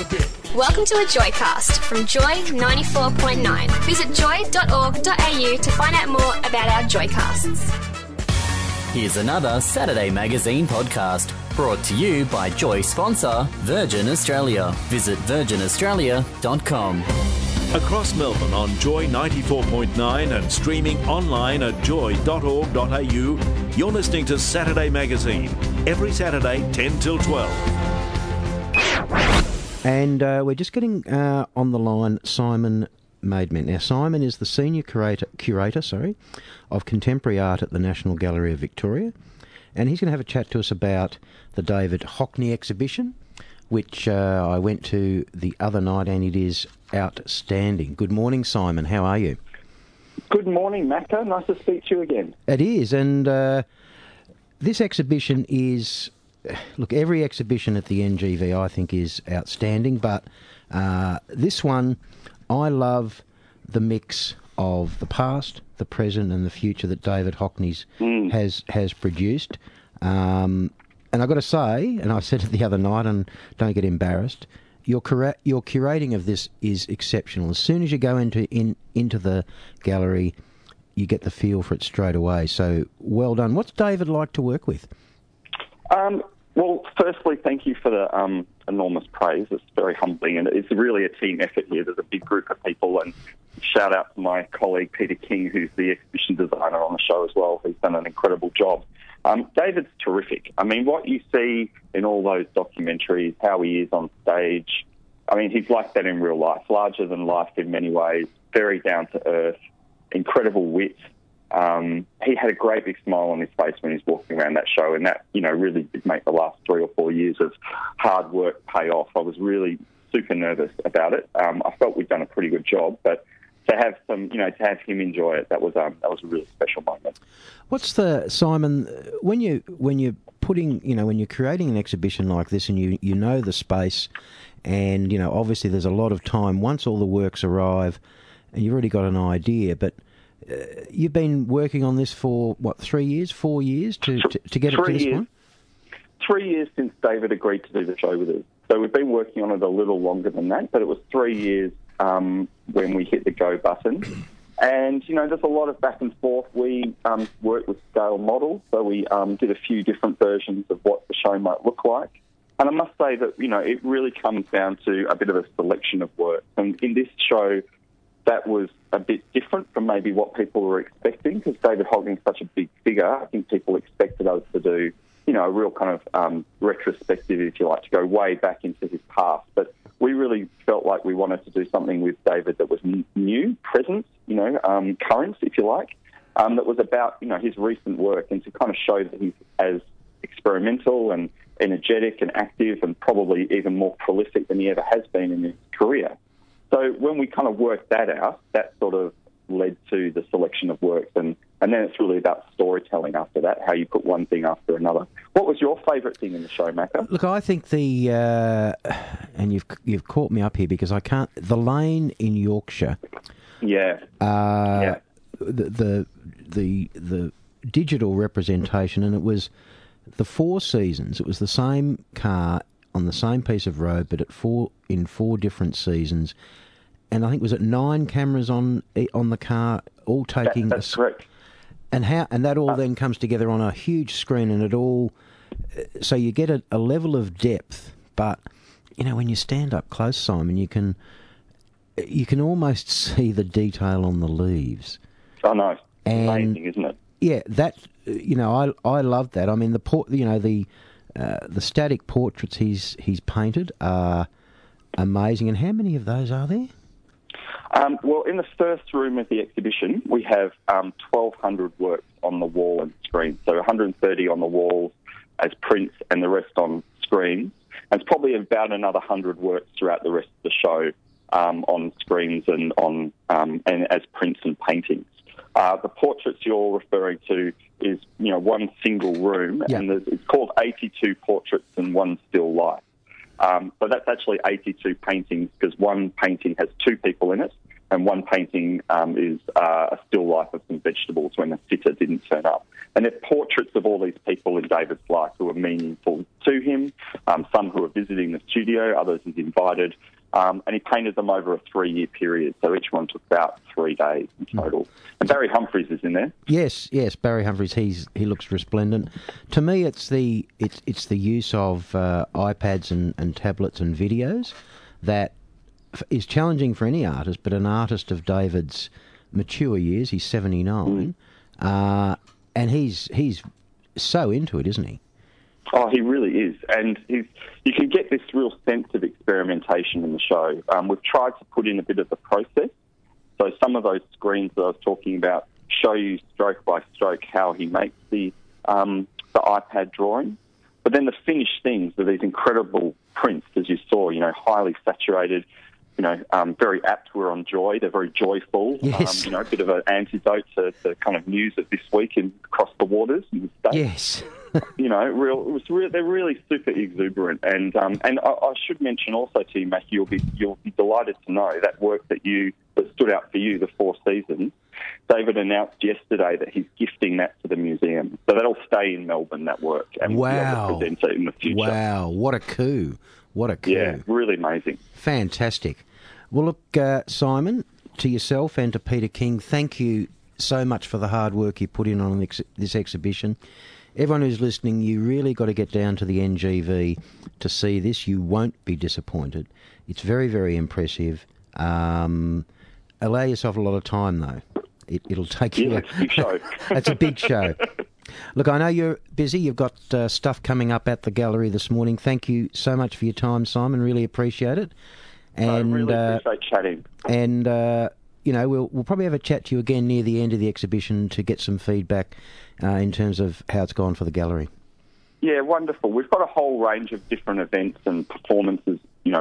Welcome to a Joycast from Joy 94.9. Visit joy.org.au to find out more about our Joycasts. Here's another Saturday Magazine podcast brought to you by Joy sponsor Virgin Australia. Visit virginaustralia.com. Across Melbourne on Joy 94.9 and streaming online at joy.org.au, you're listening to Saturday Magazine, every Saturday 10 till 12. And we're just getting on the line Simon Maidment. Now, Simon is the Senior Curator of Contemporary Art at the National Gallery of Victoria, and he's going to have a chat to us about the David Hockney exhibition, which I went to the other night, and it is outstanding. Good morning, Simon. How are you? Good morning, Macca. Nice to speak to you again. It is, and this exhibition is... Look, every exhibition at the NGV I think is outstanding, but this one, I love the mix of the past, the present and the future that David Hockney has produced. And I've got to say, and I said it the other night, and don't get embarrassed, your curating of this is exceptional. As soon as you go into the gallery, you get the feel for it straight away. So well done. What's David like to work with? Well, firstly, thank you for the enormous praise. It's very humbling, and it's really a team effort here. There's a big group of people, and shout out to my colleague Peter King, who's the exhibition designer on the show as well, who's done an incredible job. David's terrific. I mean, what you see in all those documentaries, how he is on stage, I mean, he's like that in real life, larger than life in many ways, very down to earth, incredible wit. He had a great big smile on his face when he was walking around that show, and that, really did make the last 3 or 4 years of hard work pay off. I was really super nervous about it. I felt we'd done a pretty good job, but to have to have him enjoy it, that was a really special moment. What's Simon, when you're putting, when you're creating an exhibition like this, and you know the space, and obviously there's a lot of time once all the works arrive, and you've already got an idea, but you've been working on this for, 3 years, 4 years to get it to this point? 3 years since David agreed to do the show with us. So we've been working on it a little longer than that, but it was 3 years when we hit the go button. And, there's a lot of back and forth. We worked with scale models, so we did a few different versions of what the show might look like. And I must say that, it really comes down to a bit of a selection of work. And in this show, that was a bit different from maybe what people were expecting, because David Hockney's such a big figure. I think people expected us to do, a real kind of retrospective, if you like, to go way back into his past. But we really felt like we wanted to do something with David that was new, present, current, if you like, that was about, his recent work, and to kind of show that he's as experimental and energetic and active and probably even more prolific than he ever has been in his career. So when we kind of worked that out, that sort of led to the selection of works, and then it's really about storytelling after that, how you put one thing after another. What was your favourite thing in the show, Macca? Look, I think and you've caught me up here because I can't, the lane in Yorkshire. Yeah. The digital representation, and it was the Four Seasons. It was the same car on the same piece of road, but in four different seasons. And I think was it 9 cameras on the car, all taking. That's correct. And that all then comes together on a huge screen, and it all. So you get a level of depth, but when you stand up close, Simon, you can almost see the detail on the leaves. Oh no, amazing, isn't it? Yeah, that I love that. I mean the static portraits he's painted are amazing. And how many of those are there? Well, in the first room of the exhibition, we have 1,200 works on the wall and screen. So 130 on the walls as prints and the rest on screens. And it's probably about another 100 works throughout the rest of the show on screens and on and as prints and paintings. The portraits you're referring to is, one single room, and it's called 82 Portraits and One Still Life. But that's actually 82 paintings, because one painting has 2 people in it, and one painting is a still life of some vegetables when the sitter didn't turn up. And they're portraits of all these people in David's life who are meaningful to him, some who are visiting the studio, others he's invited, and he painted them over a 3-year period, so each one took about 3 days in total. And Barry Humphries is in there. Yes, Barry Humphries. He looks resplendent. To me, it's the use of iPads and tablets and videos that is challenging for any artist, but an artist of David's mature years, he's 79, and he's so into it, isn't he? Oh, he really is. And you can get this real sense of experimentation in the show. We've tried to put in a bit of the process. So some of those screens that I was talking about show you stroke by stroke how he makes the iPad drawing. But then the finished things are these incredible prints, as you saw, highly saturated, very apt. We're on Joy. They're very joyful. Yes. A bit of an antidote to the kind of news of this week across the waters in the States. Yes. They're really super exuberant. And I should mention also to you, Matthew, you'll be delighted to know that work that stood out for you, the 4 seasons. David announced yesterday that he's gifting that to the museum. So that'll stay in Melbourne, that work, and we'll be able to present it in the future. Wow, what a coup. What a coup. Yeah, really amazing. Fantastic. Well, look, Simon, to yourself and to Peter King, thank you so much for the hard work you put in on this exhibition. Everyone who's listening, you really got to get down to the NGV to see this. You won't be disappointed. It's very, very impressive. Allow yourself a lot of time, though. It'll take you... Yeah, it's a big show. It's a big show. Look, I know you're busy. You've got stuff coming up at the gallery this morning. Thank you so much for your time, Simon. Really appreciate it. And, I really appreciate chatting. And, we'll probably have a chat to you again near the end of the exhibition to get some feedback in terms of how it's gone for the gallery. Yeah, wonderful. We've got a whole range of different events and performances,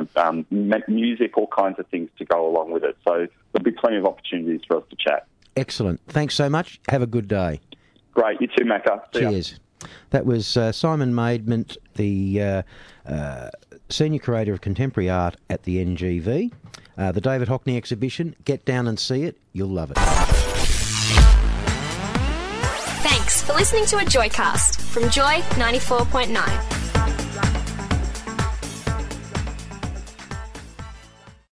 music, all kinds of things to go along with it. So there'll be plenty of opportunities for us to chat. Excellent. Thanks so much. Have a good day. Great. You too, Macca. Cheers. That was Simon Maidment, the Senior Curator of Contemporary Art at the NGV. The David Hockney exhibition. Get down and see it. You'll love it. Thanks for listening to a Joycast from Joy 94.9.